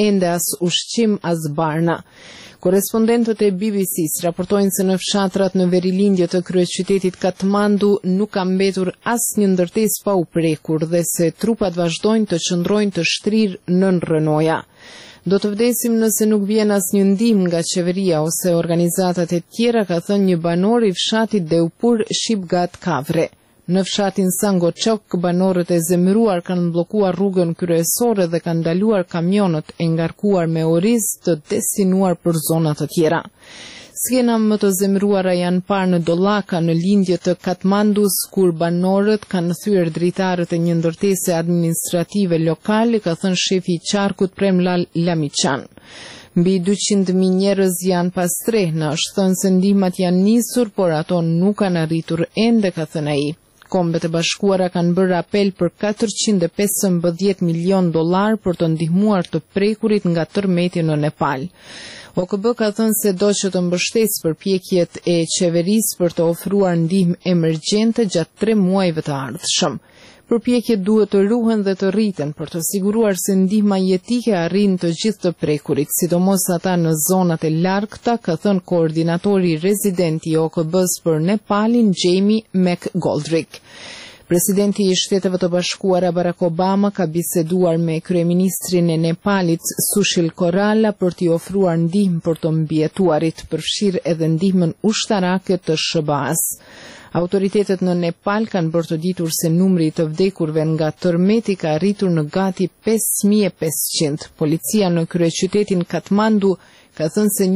ende as ushqim as barna. Korespondentët e BBC-s raportojnë se në fshatrat në verilindje të kryeqytetit Katmandu nuk ka mbetur asnjë ndërtesë pa u prekur dhe se trupat vazhdojnë të qëndrojnë të shtrirë nën rënoja. Do të vdesim nëse nuk vjen asnjë ndihmë nga qeveria ose organizatat e tjera, ka thënë një banor i fshatit Deupur Shipgat Kavre. Në fshatin Sangoçok, banorët e zemëruar kanë bllokuar rrugën kryesore dhe kanë ndaluar kamionët e ngarkuar me oriz të destinuar për zona të tjera. Skena më të zemëruara janë parë në Dollaka në lindje të Katmandus, kur banorët kanë thyer dritarët e një ndërtese administrative lokale, ka thënë shefi i qarkut Premlal Lamiçan. Mbi 200.000 njerëz janë pas trehna, është thënë se ndihmat janë nisur, por ato nuk kanë arritur ende, ka thënë ai. Kombet e Bashkuara kanë bërë apel për $415 milion për të ndihmuar të prekurit nga tërmeti në Nepal. OKB ka thënë se do që të mbështesë përpjekjet e qeverisë për të ofruar ndihmë emergjente gjatë 3 muajve të ardhshëm. Përpjekjet duhet të ruhen dhe të rriten për të siguruar se ndihma jetike arrin të gjithë të prekurit, sidomos ata në zonat e largëta, ka thënë koordinatori rezident i OKB-s për Nepalin, Jamie McGoldrick. Presidenti i Shteteve të Bashkuara Barack Obama ka biseduar me kryeministrin e Nepalit Sushil Koirala për t'i ofruar ndihmë për të mbijetuarit, përfshirë edhe ndihmën ushtarake të SBA-s. Autoritetet në Nepal kanë bërë të ditur se numri i të vdekurve nga tërmeti ka arritur në gati 5500. Policia në kryeqytetin Katmandu ka thënë se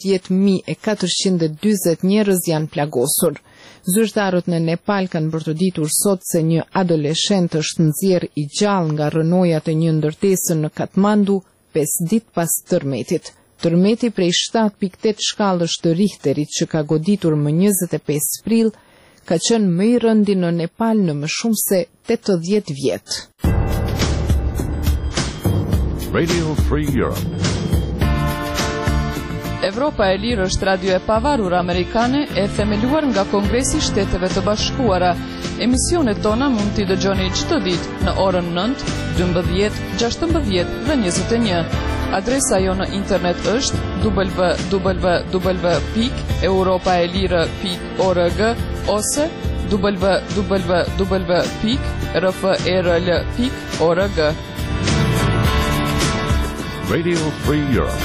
11.440 njerëz janë plagosur. Zyrtarët në Nepal kanë bërë të ditur sot se një adoleshent është nxjerrë i gjallë nga rënojat e një ndërtese në Katmandu 5 ditë pas tërmetit. Tërmeti prej 7.8 shkallësh të Richterit që ka goditur më 25 prill ka qenë më i rëndi në Nepal në më shumë se 80 vjet. Radio Free Europe. Evropa e Lirë është radio e pavarur amerikane e themeluar nga Kongresi i Shteteve të Bashkuara. Emisionet tona mund t'i dëgjoni çdo ditë në orën 9, 12, 16 dhe 21. Adresa jo në internet është www.europaelire.org ose www.rferl.org. Radio Free Europe.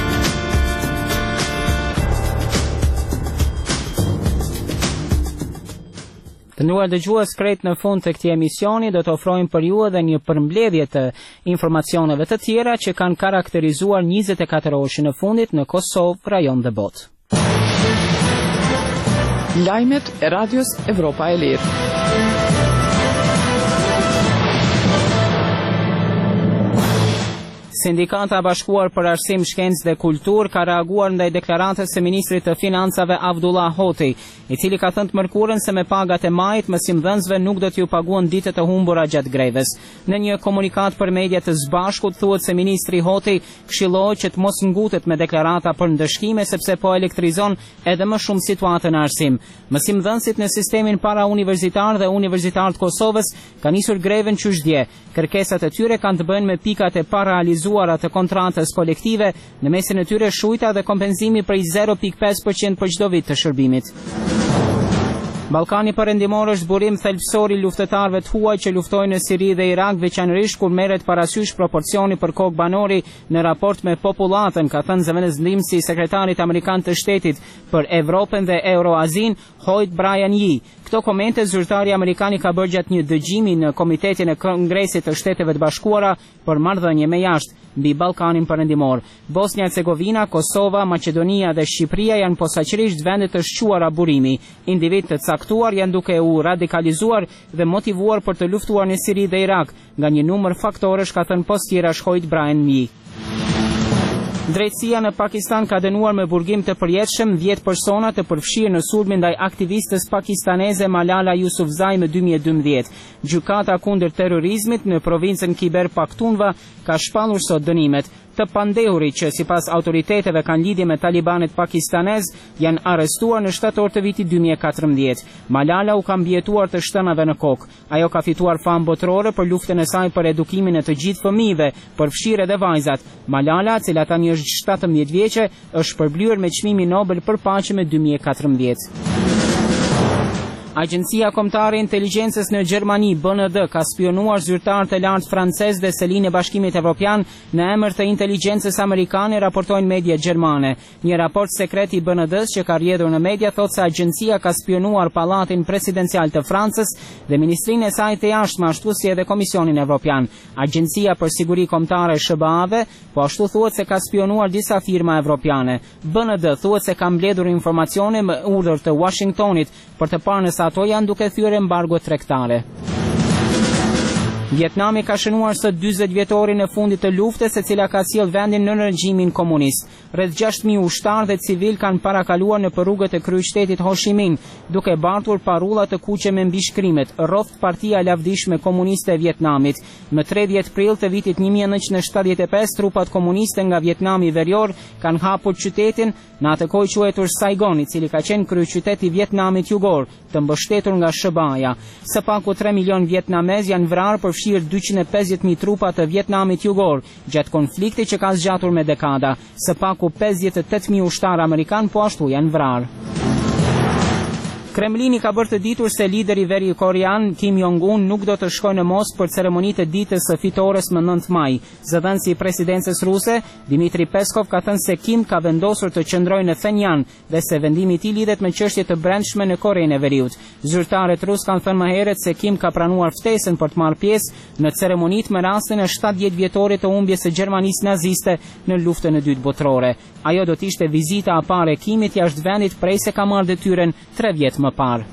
Të nderuar dëgjues, krejt në fund të këtij emisioni do të ofrojmë për ju edhe një përmbledhje të informacioneve të tjera që kanë karakterizuar 24 orëshin e fundit në Kosovë, rajon dhe botë. Lajmet e Radios Evropa e Lirë. Sindikata e Bashkuar për Arsim, Shkencë dhe Kulturë ka reaguar ndaj deklaratës së ministrit të Financave Avdullah Hoti, i cili ka thënë të mërkurën se me pagat e majit mësimdhënësve nuk do t'ju paguan ditët e humbura gjatë greves. Në një komunikat për media të zbashkut thuhet se ministri Hoti këshillohet që të mos ngutet me deklarata për ndëshkime sepse po elektrizon edhe më shumë situatën e arsim. Mësimdhënësit në sistemin parauniversitar dhe universitar të Kosovës kanë nisur greven qysh-dje. Kërkesat e tyre kanë të bëjnë me pikat e parealizuara të kontratës kolektive, në mesin e tyre shujta dhe kompenzimi prej 0.5% për çdo vit të shërbimit. Ballkani Perëndimor është burim thelbësor i luftëtarëve të huaj që luftojnë në Siri dhe Irak, veçanërisht kur merret parasysh proporcioni për kokë banori në raport me popullatën, ka thënë zëvendësdhimësi i sekretarit amerikan të shtetit për Evropën dhe Euroazin, Hoyt Brian Yee. Këto komente zyrtari amerikan i ka bërë gjatë një dëgjimi në Komitetin e Kongresit të Shteteve të Bashkuara për marrëdhënie me jashtë mbi Ballkanin Perëndimor. Bosnia-Hercegovina, Kosova, Maqedonia dhe Shqipëria janë posaçërisht vende të shquara burimi. Individ të caktuar janë duke u radikalizuar dhe motivuar për të luftuar në Siri dhe Irak nga një numër faktorësh, ka thënë postierash Hoyt Brian Yee. Drejtësia në Pakistan ka dënuar me burgim të përjetshëm 10 persona të përfshirë në sulmin ndaj aktivistës pakistaneze Malala Yousafzai më 2012. Gjykata kundër terrorizmit në provincën Khyber Pakhtunkhwa ka shpallur sot dënimet. të pandehurit që sipas autoriteteve kanë lidhje me talibanet pakistanez janë arrestuar në shtator të vitit 2014. Malala u ka mbijetuar të shtënave në kokë. Ajo ka fituar famë botërore për luftën e saj për edukimin e të gjithë fëmijëve, përfshirë edhe vajzat. Malala, e cila tani është 17 vjeçe, është përblyer me çmimin Nobel për paqe me 2014. Agjencia Kombëtare e Inteligjencës në Gjermani, BND, ka spionuar zyrtarët e lartë francez dhe Selinë e Bashkimit Evropian në emër të inteligjencës amerikane, raportojnë media gjermane. Një raport sekret i BND-s që ka rrjedhur në media thotë se agjencia ka spionuar pallatin presidencial të Francës dhe ministrinë e saj të jashtme, ashtu si edhe Komisionin Evropian. Agjencia për Siguri Kombëtare SBA-ve po ashtu thuhet se ka spionuar disa firma evropiane. BND thuhet se ka mbledhur informacione me urdhër të Washingtonit për të parë nëse ato janë duke thyer embargo tregtare. Vietnami ka shënuar sot 40 vjetorin e fundit të luftës e cila ka sjell vendin në regjimin komunist. Rreth 6.000 ushtarë dhe civil kanë parakaluar në rrugët e kryeqytetit Ho Chi Minh, duke bartur parulla të kuqe me mbishkrimet "Rroft Partia e Lavdishme Komuniste e Vietnamit". Në 30 prill të vitit 1975, trupat komuniste nga Vietnami Verior kanë hapur qytetin në atë kohë quajtur Saigon, i cili ka qenë kryeqytet i Vietnamit Jugor, të mbështetur nga SBA-ja. Së paku 3 milion vietnamez janë vrarë, përfshirë 250.000 trupa të Vietnamit Jugor, gjatë konfliktit që ka zgjatur me dekada. Së paku 58.000 ushtarë amerikan po ashtu janë vrarë. Kremlini ka bërë të ditur se lideri verior-korean Kim Jong-un nuk do të shkojë në Moskë për ceremonitë e ditës së fitores më 9 maj. Zëdhënësi i presidencës ruse, Dmitri Peskov, ka thënë se Kim ka vendosur të qëndrojë në Phenjan dhe se vendimi i tij lidhet me çështje të brendshme në Korenë e Veriut. Zyrtarët rusë kanë thënë më herët se Kim ka pranuar ftesën për të marrë pjesë në ceremonitë me rastin e 70 vjetorit të humbjes së Gjermanisë naziste në luftën e dytë botërore. Ajo do të ishte vizita e parë e Kimit jashtë vendit prej se ka marrë detyrën 3 vjet më parë.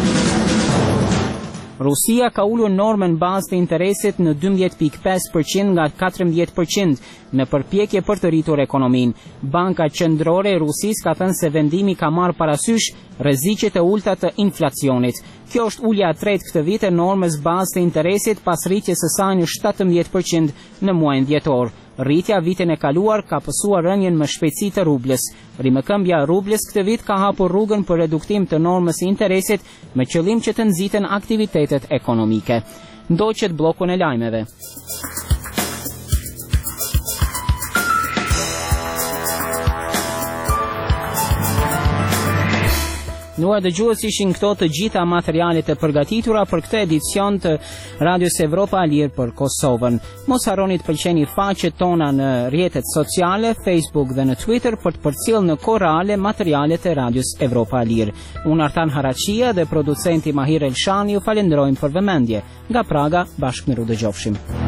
Rusia ka ulur normën bazë të interesit në 12.5% nga 14% në përpjekje për të rritur ekonominë. Banka Qendrore e Rusisë ka thënë se vendimi ka marrë parasysh rreziqet e ulta të inflacionit. Kjo është ulja e tretë këtë vit e normës bazë të interesit pas rritjes së saj në 17% në muajin dhjetor. Rritja vitin e kaluar ka pësuar rënien më shpejtësi të rublës. Rimëkëmbja e rublës këtë vit ka hapur rrugën për reduktim të normës së interesit me qëllim që të nxiten aktivitetet ekonomike. Ndoqet bllokun e lajmeve. Nuar dëgjues, ishin këto të gjitha materialet e përgatitura për këtë edicion të Radios Evropa Lirë për Kosovën. Mos harroni të pëlqeni faqet tona në rrjetet sociale, Facebook dhe në Twitter për të përcjellë në kohë reale materialet e Radios Evropa Lirë. Unë Artan Haraqia dhe producenti Mahir Elshani ju falenderojmë për vëmendje. Nga Praga, bashkë miru dëgjofshim.